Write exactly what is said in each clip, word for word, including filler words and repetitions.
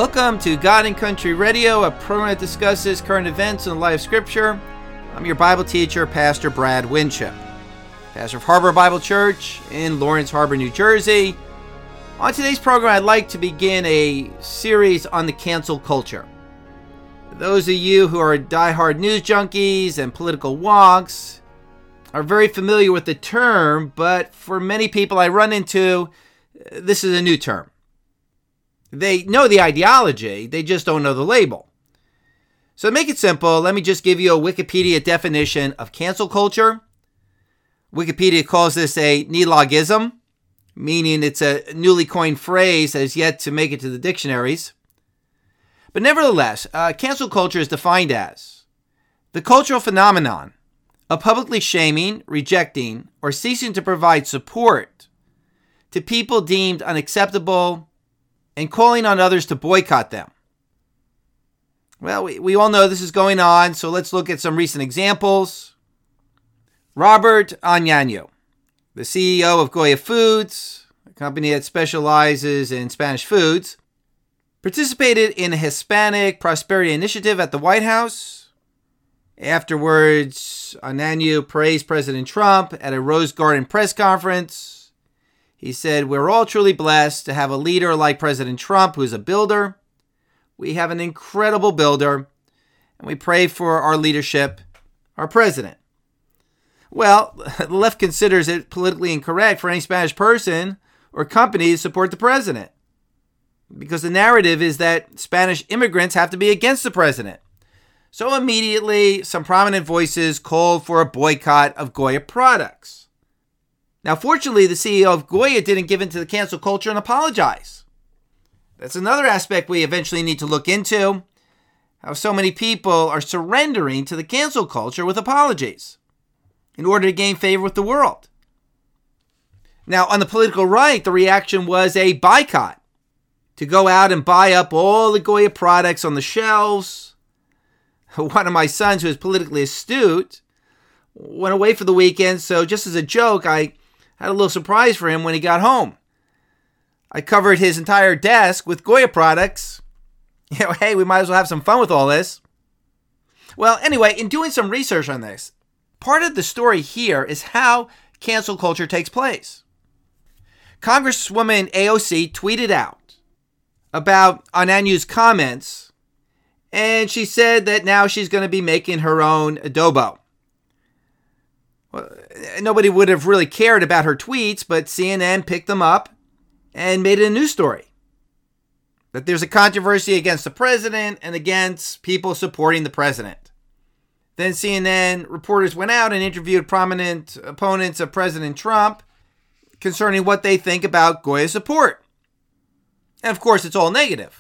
Welcome to God and Country Radio, a program that discusses current events in the light of Scripture. I'm your Bible teacher, Pastor Brad Winship, pastor of Harbor Bible Church in Lawrence Harbor, New Jersey. On today's program, I'd like to begin a series on the cancel culture. For those of you who are diehard news junkies and political wonks are very familiar with the term, but for many people I run into, this is a new term. They know the ideology, they just don't know the label. So to make it simple, let me just give you a Wikipedia definition of cancel culture. Wikipedia calls this a neologism, meaning it's a newly coined phrase that has yet to make it to the dictionaries. But nevertheless, uh, cancel culture is defined as the cultural phenomenon of publicly shaming, rejecting, or ceasing to provide support to people deemed unacceptable and calling on others to boycott them. Well, we, we all know this is going on, so let's look at some recent examples. Robert Añaño, the C E O of Goya Foods, a company that specializes in Spanish foods, participated in a Hispanic Prosperity Initiative at the White House. Afterwards, Añaño praised President Trump at a Rose Garden press conference. He said, "We're all truly blessed to have a leader like President Trump, who's a builder. We have an incredible builder, and we pray for our leadership, our president." Well, the left considers it politically incorrect for any Spanish person or company to support the president, because the narrative is that Spanish immigrants have to be against the president. So immediately, some prominent voices called for a boycott of Goya products. Now, fortunately, the C E O of Goya didn't give in to the cancel culture and apologize. That's another aspect we eventually need to look into, how so many people are surrendering to the cancel culture with apologies in order to gain favor with the world. Now, on the political right, the reaction was a boycott, to go out and buy up all the Goya products on the shelves. One of my sons, who is politically astute, went away for the weekend, so just as a joke, I had a little surprise for him when he got home. I covered his entire desk with Goya products. You know, hey, we might as well have some fun with all this. Well, anyway, in doing some research on this, part of the story here is how cancel culture takes place. Congresswoman A O C tweeted out about Añaño's comments, and she said that now she's going to be making her own adobo. Well, nobody would have really cared about her tweets, but C N N picked them up and made it a news story. That there's a controversy against the president and against people supporting the president. Then C N N reporters went out and interviewed prominent opponents of President Trump concerning what they think about Goya's support. And of course, it's all negative.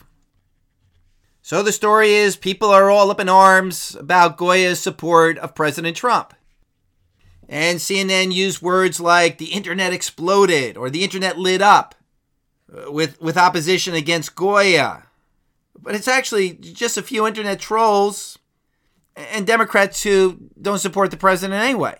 So the story is people are all up in arms about Goya's support of President Trump. And C N N used words like the internet exploded or the internet lit up with, with opposition against Goya. But it's actually just a few internet trolls and Democrats who don't support the president anyway.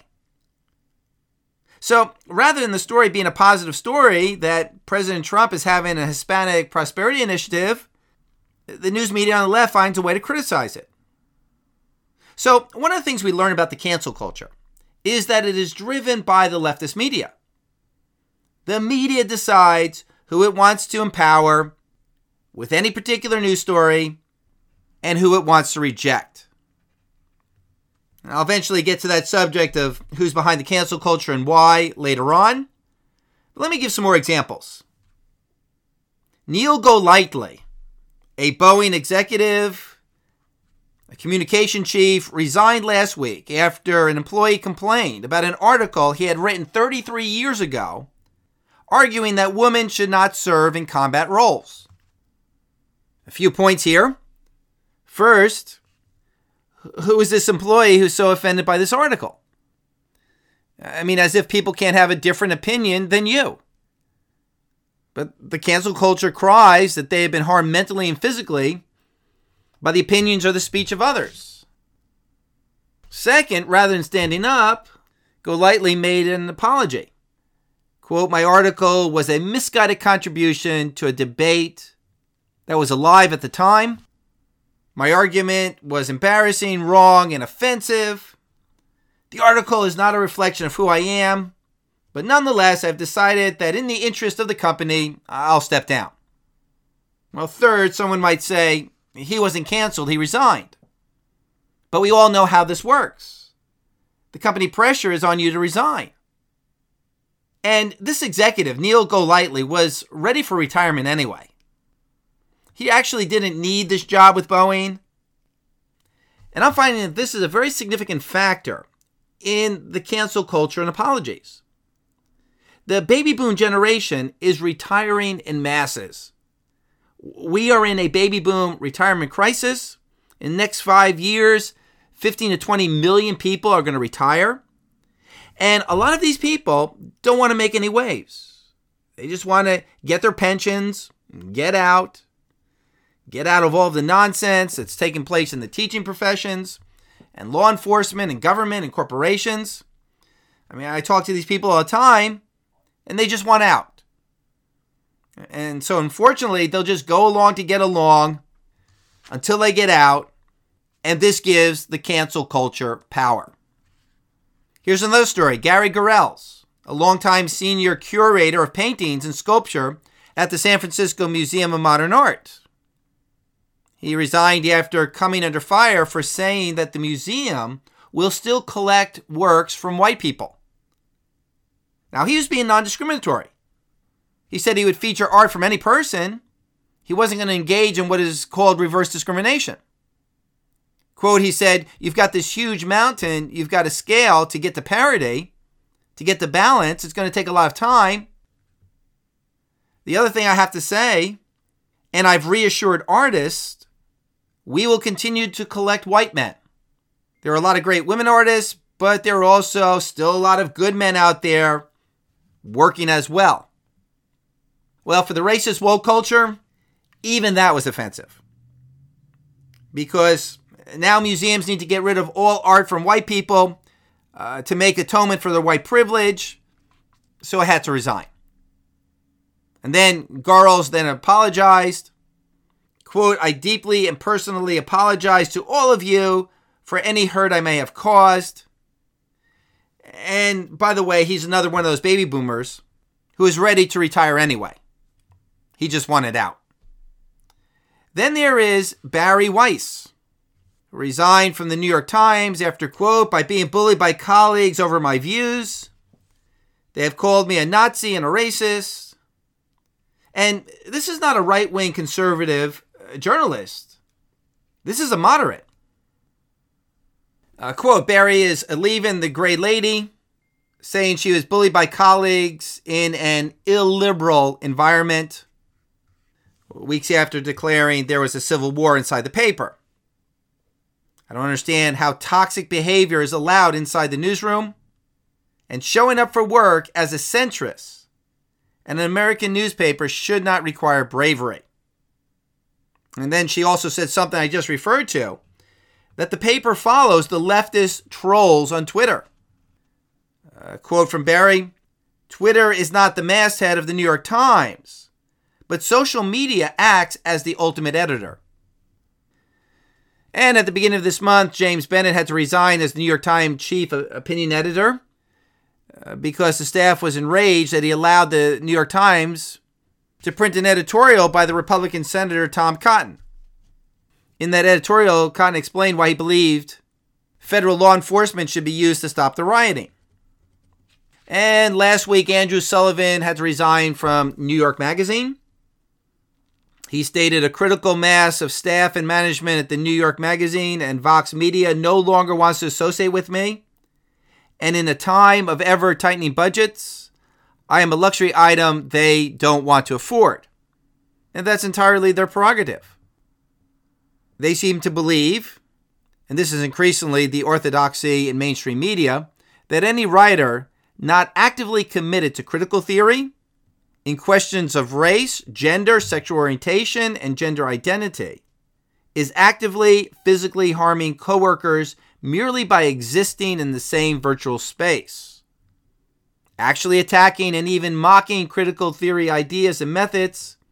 So rather than the story being a positive story that President Trump is having a Hispanic Prosperity Initiative, the news media on the left finds a way to criticize it. So one of the things we learn about the cancel culture is that it is driven by the leftist media. The media decides who it wants to empower with any particular news story and who it wants to reject. And I'll eventually get to that subject of who's behind the cancel culture and why later on. But let me give some more examples. Neil Golightly, a Boeing executive, a communication chief, resigned last week after an employee complained about an article he had written thirty-three years ago, arguing that women should not serve in combat roles. A few points here. First, who is this employee who's so offended by this article? I mean, as if people can't have a different opinion than you. But the cancel culture cries that they have been harmed mentally and physically by the opinions or the speech of others. Second, rather than standing up, Golightly made an apology. Quote, "My article was a misguided contribution to a debate that was alive at the time. My argument was embarrassing, wrong, and offensive. The article is not a reflection of who I am, but nonetheless, I've decided that in the interest of the company, I'll step down. Well, third, someone might say, he wasn't canceled, he resigned. But we all know how this works. The company pressure is on you to resign. And this executive, Neil Golightly, was ready for retirement anyway. He actually didn't need this job with Boeing. And I'm finding that this is a very significant factor in the cancel culture and apologies. The baby boom generation is retiring in masses. We are in a baby boom retirement crisis. In the next five years, fifteen to twenty million people are going to retire. And a lot of these people don't want to make any waves. They just want to get their pensions, get out, get out of all of the nonsense that's taking place in the teaching professions and law enforcement and government and corporations. I mean, I talk to these people all the time, and they just want out. And so, unfortunately, they'll just go along to get along until they get out, and this gives the cancel culture power. Here's another story. Gary Gorels, a longtime senior curator of paintings and sculpture at the San Francisco Museum of Modern Art. He resigned after coming under fire for saying that the museum will still collect works from white people. Now, he was being non-discriminatory. He said he would feature art from any person. He wasn't going to engage in what is called reverse discrimination. Quote, he said, you've got this huge mountain, you've got to scale to get to parity, to get the balance. It's going to take a lot of time. The other thing I have to say, and I've reassured artists, we will continue to collect white men. There are a lot of great women artists, but there are also still a lot of good men out there working as well. Well, for the racist woke culture, even that was offensive. Because now museums need to get rid of all art from white people uh, to make atonement for their white privilege. So I had to resign. And then Gorels then apologized. Quote, I deeply and personally apologize to all of you for any hurt I may have caused. And by the way, he's another one of those baby boomers who is ready to retire anyway. He just wanted out. Then there is Bari Weiss, who resigned from the New York Times after, quote, by being bullied by colleagues over my views. They have called me a Nazi and a racist. And this is not a right-wing conservative journalist. This is a moderate. Uh, quote, Bari is leaving the Gray Lady, saying she was bullied by colleagues in an illiberal environment, weeks after declaring there was a civil war inside the paper. I don't understand how toxic behavior is allowed inside the newsroom, and showing up for work as a centrist and an American newspaper should not require bravery. And then she also said something I just referred to, that the paper follows the leftist trolls on Twitter. A quote from Bari, Twitter is not the masthead of the New York Times, but social media acts as the ultimate editor. And at the beginning of this month, James Bennett had to resign as the New York Times chief opinion editor uh, because the staff was enraged that he allowed the New York Times to print an editorial by the Republican Senator Tom Cotton. In that editorial, Cotton explained why he believed federal law enforcement should be used to stop the rioting. And last week, Andrew Sullivan had to resign from New York Magazine. He stated a critical mass of staff and management at the New York Magazine and Vox Media no longer wants to associate with me. And in a time of ever-tightening budgets, I am a luxury item they don't want to afford. And that's entirely their prerogative. They seem to believe, and this is increasingly the orthodoxy in mainstream media, that any writer not actively committed to critical theory in questions of race, gender, sexual orientation, and gender identity is actively physically harming coworkers merely by existing in the same virtual space. Actually attacking and even mocking critical theory ideas and methods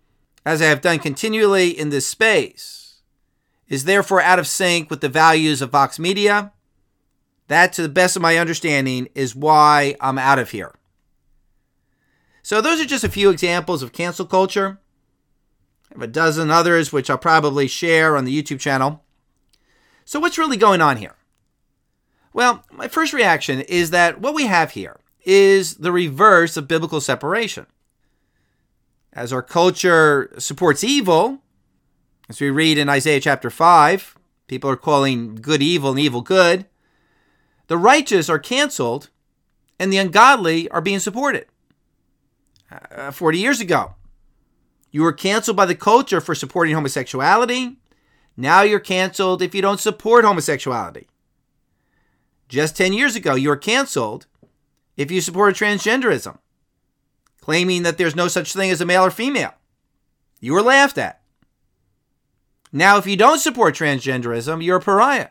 as I have done continually in this space, is therefore out of sync with the values of Vox Media. That, to the best of my understanding, is why I'm out of here. So those are just a few examples of cancel culture. I have a dozen others, which I'll probably share on the YouTube channel. So what's really going on here? Well, my first reaction is that what we have here is the reverse of biblical separation. As our culture supports evil, as we read in Isaiah chapter five, people are calling good evil and evil good. The righteous are canceled and the ungodly are being supported. Uh, forty years ago, you were canceled by the culture for supporting homosexuality. Now you're canceled if you don't support homosexuality. Just ten years ago, you were canceled if you supported transgenderism, claiming that there's no such thing as a male or female. You were laughed at. Now, if you don't support transgenderism, you're a pariah.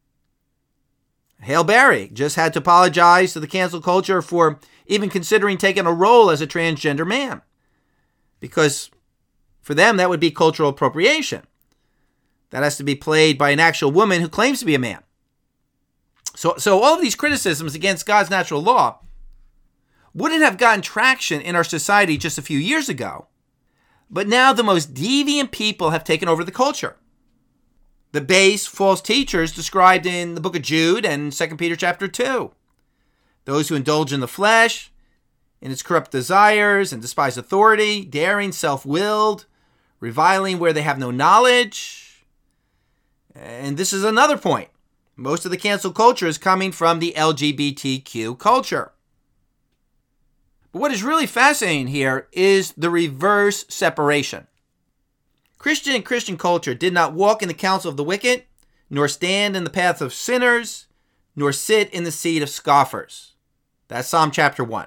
Hail Berry just had to apologize to the cancel culture for even considering taking a role as a transgender man, because for them, that would be cultural appropriation. That has to be played by an actual woman who claims to be a man. So, so all of these criticisms against God's natural law wouldn't have gotten traction in our society just a few years ago. But now the most deviant people have taken over the culture. The base false teachers described in the book of Jude and Second Peter chapter two. Those who indulge in the flesh, in its corrupt desires, and despise authority, daring, self-willed, reviling where they have no knowledge. And this is another point. Most of the cancel culture is coming from the L G B T Q culture. But what is really fascinating here is the reverse separation. Christian and Christian culture did not walk in the counsel of the wicked, nor stand in the path of sinners, nor sit in the seat of scoffers. That's Psalm chapter one.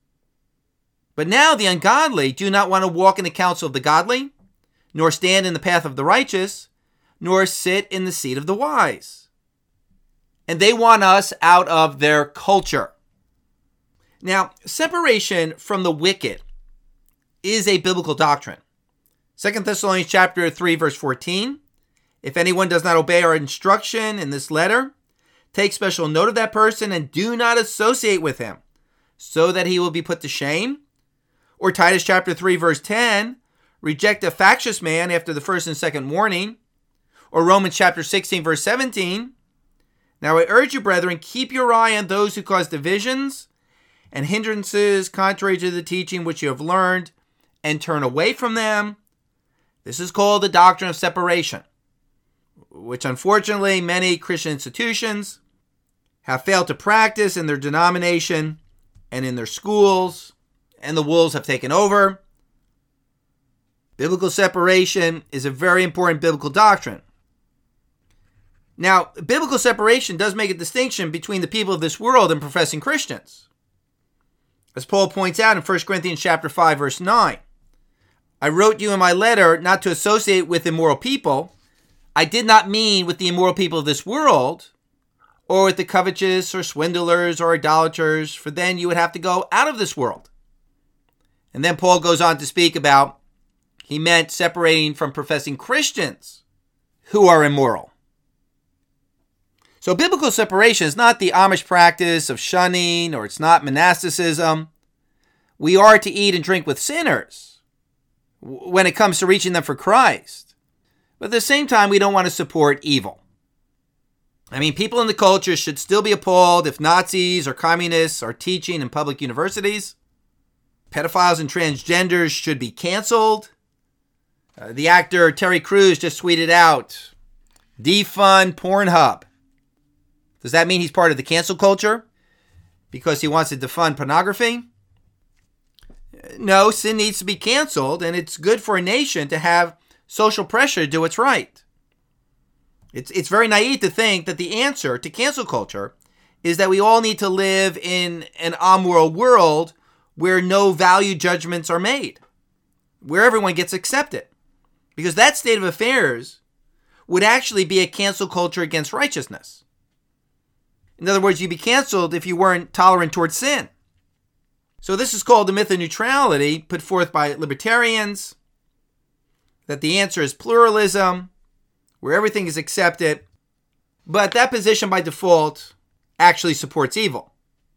But now the ungodly do not want to walk in the counsel of the godly, nor stand in the path of the righteous, nor sit in the seat of the wise. And they want us out of their culture. Now, separation from the wicked is a biblical doctrine. Second Thessalonians chapter three, verse fourteen. If anyone does not obey our instruction in this letter, take special note of that person and do not associate with him, so that he will be put to shame. Or Titus chapter three, verse ten. Reject a factious man after the first and second warning. Or Romans chapter sixteen, verse seventeen. Now I urge you, brethren, keep your eye on those who cause divisions and hindrances contrary to the teaching which you have learned, and turn away from them. This is called the doctrine of separation, which unfortunately many Christian institutions have failed to practice in their denomination and in their schools, and the wolves have taken over. Biblical separation is a very important biblical doctrine. Now, biblical separation does make a distinction between the people of this world and professing Christians. As Paul points out in First Corinthians chapter five, verse nine, I wrote you in my letter not to associate with immoral people. I did not mean with the immoral people of this world, or with the covetous or swindlers or idolaters, for then you would have to go out of this world. And then Paul goes on to speak about, he meant separating from professing Christians who are immoral. So biblical separation is not the Amish practice of shunning, or it's not monasticism. We are to eat and drink with sinners when it comes to reaching them for Christ. But at the same time, we don't want to support evil. I mean, people in the culture should still be appalled if Nazis or communists are teaching in public universities. Pedophiles and transgenders should be canceled. Uh, the actor Terry Crews just tweeted out, defund Pornhub. Does that mean he's part of the cancel culture because he wants to defund pornography? No, sin needs to be canceled, and it's good for a nation to have social pressure to do what's right. It's, it's very naive to think that the answer to cancel culture is that we all need to live in an amoral world where no value judgments are made, where everyone gets accepted. Because that state of affairs would actually be a cancel culture against righteousness. In other words, you'd be canceled if you weren't tolerant towards sin. So this is called the myth of neutrality put forth by libertarians. that the answer is pluralism, where everything is accepted, but that position by default actually supports evil.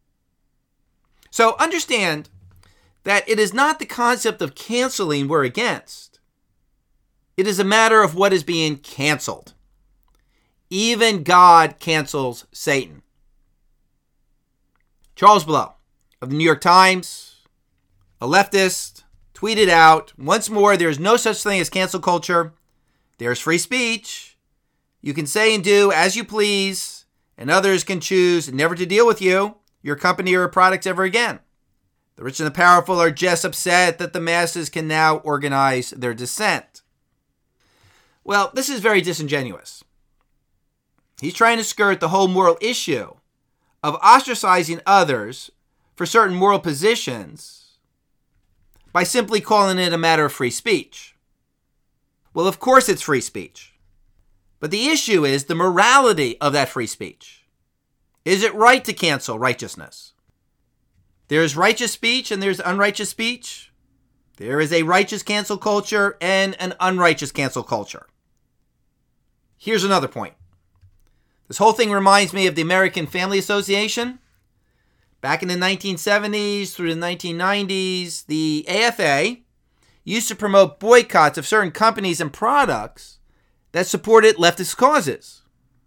So understand that it is not the concept of canceling we're against. It is a matter of what is being canceled. Even God cancels Satan. Charles Blow of the New York Times, a leftist, tweeted out, once more, there is no such thing as cancel culture. There's free speech. You can say and do as you please, and others can choose never to deal with you, your company, or products ever again. The rich and the powerful are just upset that the masses can now organize their dissent. Well, this is very disingenuous. He's trying to skirt the whole moral issue of ostracizing others for certain moral positions by simply calling it a matter of free speech. Well, of course it's free speech. But the issue is the morality of that free speech. Is it right to cancel righteousness? There's righteous speech and there's unrighteous speech. There is a righteous cancel culture and an unrighteous cancel culture. Here's another point. This whole thing reminds me of the American Family Association. Back in the nineteen seventies through the nineteen nineties, the A F A used to promote boycotts of certain companies and products that supported leftist causes.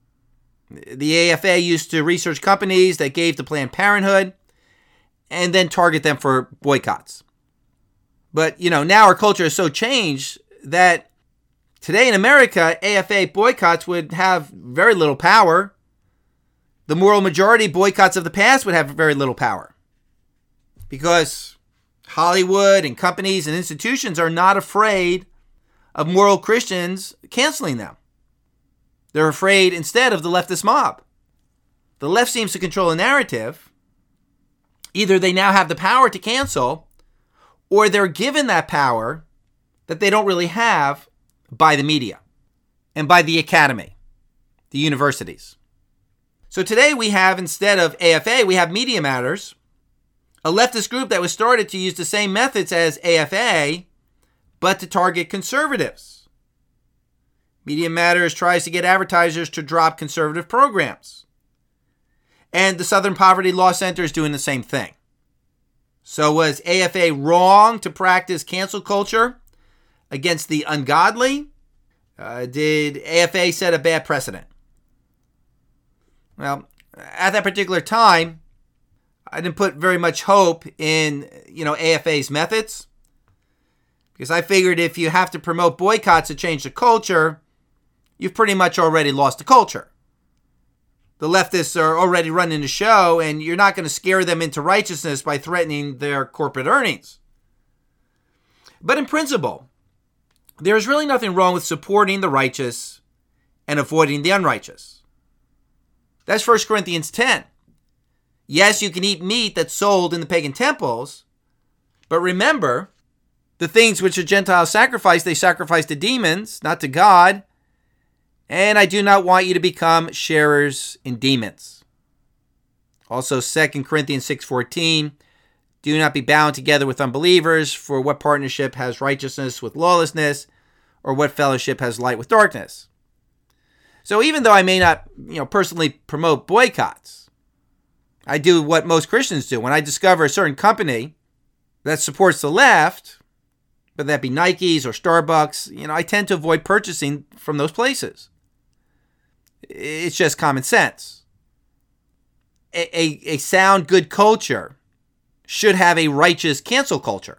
The A F A used to research companies that gave to Planned Parenthood and then target them for boycotts. But, you know, now our culture is so changed that today in America, A F A boycotts would have very little power. The moral majority boycotts of the past would have very little power. Because Hollywood and companies and institutions are not afraid of moral Christians canceling them. They're afraid instead of the leftist mob. The left seems to control the narrative. Either they now have the power to cancel, or they're given that power that they don't really have by the media and by the academy, the universities. So today we have, instead of A F A, we have Media Matters, a leftist group that was started to use the same methods as A F A, but to target conservatives. Media Matters tries to get advertisers to drop conservative programs. And the Southern Poverty Law Center is doing the same thing. So was A F A wrong to practice cancel culture against the ungodly? Uh, did A F A set a bad precedent? Well, at that particular time, I didn't put very much hope in, you know, A F A's methods, because I figured if you have to promote boycotts to change the culture, you've pretty much already lost the culture. The leftists are already running the show, and you're not going to scare them into righteousness by threatening their corporate earnings. But in principle, there is really nothing wrong with supporting the righteous and avoiding the unrighteous. That's First Corinthians ten. Yes, you can eat meat that's sold in the pagan temples, but remember, the things which the Gentiles sacrifice, they sacrifice to demons, not to God. And I do not want you to become sharers in demons. Also, Second Corinthians six fourteen, do not be bound together with unbelievers, for what partnership has righteousness with lawlessness, or what fellowship has light with darkness? So even though I may not, you know, personally promote boycotts, I do what most Christians do. When I discover a certain company that supports the left, whether that be Nike's or Starbucks, you know, I tend to avoid purchasing from those places. It's just common sense. A, a, a sound, good culture should have a righteous cancel culture.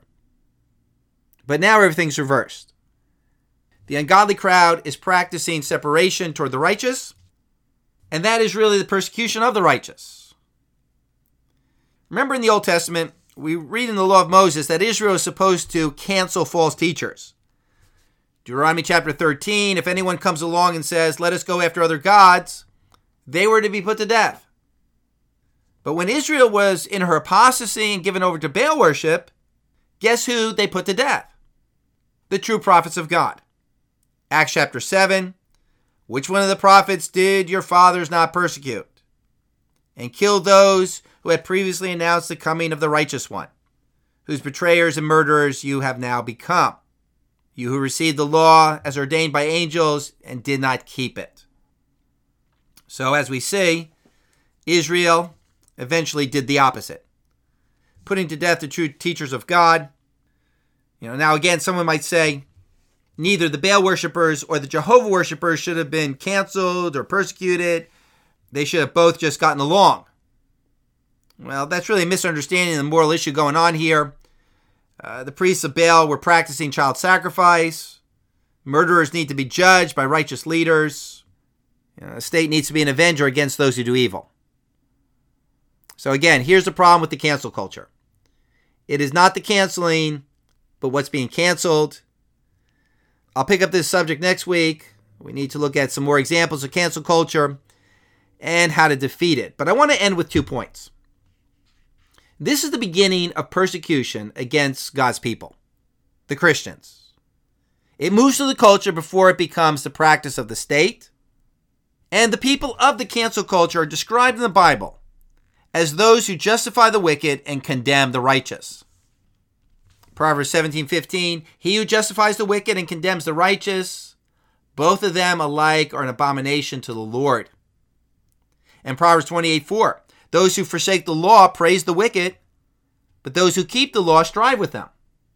But now everything's reversed. The ungodly crowd is practicing separation toward the righteous, and that is really the persecution of the righteous. Remember in the Old Testament, we read in the law of Moses that Israel is supposed to cancel false teachers. Deuteronomy chapter thirteen, if anyone comes along and says, let us go after other gods, they were to be put to death. But when Israel was in her apostasy and given over to Baal worship, guess who they put to death? The true prophets of God. Acts chapter seven, which one of the prophets did your fathers not persecute? And killed those who had previously announced the coming of the righteous one, whose betrayers and murderers you have now become. You who received the law as ordained by angels and did not keep it. So as we see, Israel eventually did the opposite, putting to death the true teachers of God. You know, now again, someone might say, neither the Baal worshippers or the Jehovah worshippers should have been canceled or persecuted. They should have both just gotten along. Well, that's really a misunderstanding of the moral issue going on here. Uh, the priests of Baal were practicing child sacrifice. Murderers need to be judged by righteous leaders. You know, the state needs to be an avenger against those who do evil. So again, here's the problem with the cancel culture. It is not the canceling, but what's being canceled. I'll pick up this subject next week. We need to look at some more examples of cancel culture and how to defeat it. But I want to end with two points. This is the beginning of persecution against God's people, the Christians. It moves through the culture before it becomes the practice of the state. And the people of the cancel culture are described in the Bible as those who justify the wicked and condemn the righteous. Proverbs seventeen fifteen, he who justifies the wicked and condemns the righteous, both of them alike are an abomination to the Lord. And Proverbs twenty-eight four, those who forsake the law praise the wicked, but those who keep the law strive with them.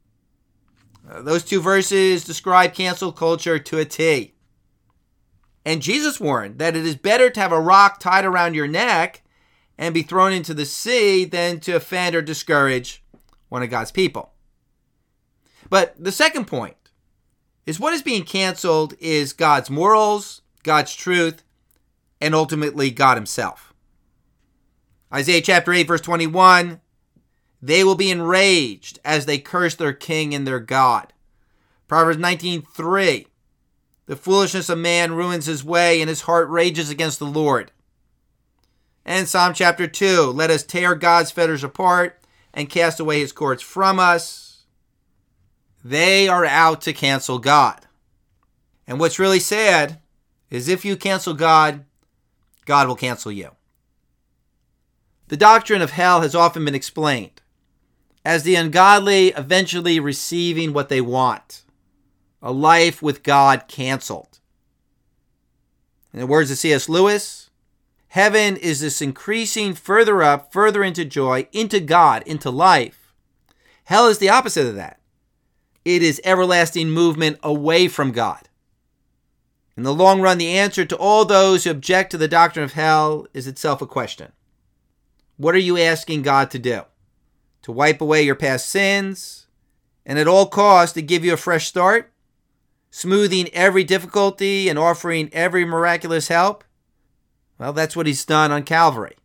Uh, those two verses describe cancel culture to a T. And Jesus warned that it is better to have a rock tied around your neck and be thrown into the sea than to offend or discourage one of God's people. But the second point is what is being canceled is God's morals, God's truth, and ultimately God himself. Isaiah chapter eight, verse twenty-one, they will be enraged as they curse their king and their God. Proverbs nineteen three, the foolishness of man ruins his way and his heart rages against the Lord. And Psalm chapter two, let us tear God's fetters apart and cast away his cords from us. They are out to cancel God. And what's really sad is if you cancel God, God will cancel you. The doctrine of hell has often been explained as the ungodly eventually receiving what they want, a life with God canceled. In the words of C S Lewis, heaven is this increasing further up, further into joy, into God, into life. Hell is the opposite of that. It is everlasting movement away from God. In the long run, the answer to all those who object to the doctrine of hell is itself a question. What are you asking God to do? To wipe away your past sins and at all costs to give you a fresh start? Smoothing every difficulty and offering every miraculous help? Well, that's what he's done on Calvary.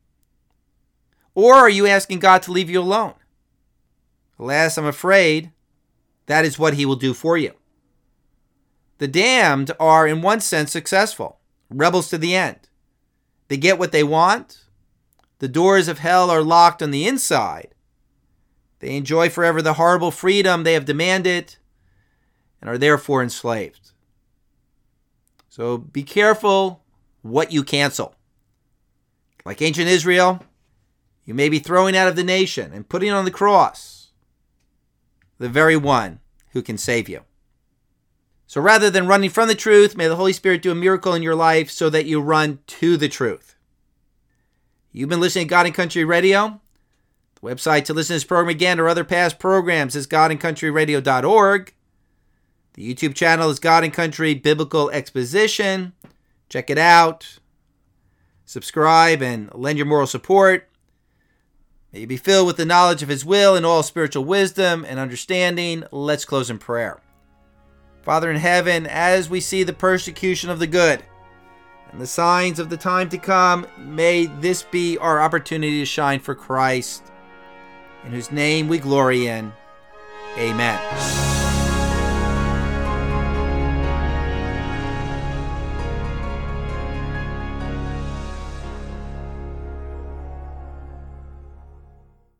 Or are you asking God to leave you alone? Alas, I'm afraid that is what he will do for you. The damned are, in one sense, successful, rebels to the end. They get what they want. The doors of hell are locked on the inside. They enjoy forever the horrible freedom they have demanded and are therefore enslaved. So be careful what you cancel. Like ancient Israel, you may be throwing out of the nation and putting on the cross the very one who can save you. So rather than running from the truth, may the Holy Spirit do a miracle in your life so that you run to the truth. You've been listening to God and Country Radio. The website to listen to this program again or other past programs is god and country radio dot org. The YouTube channel is God and Country Biblical Exposition. Check it out. Subscribe and lend your moral support. May you be filled with the knowledge of his will and all spiritual wisdom and understanding. Let's close in prayer. Father in heaven, as we see the persecution of the good and the signs of the time to come, may this be our opportunity to shine for Christ, in whose name we glory in. Amen.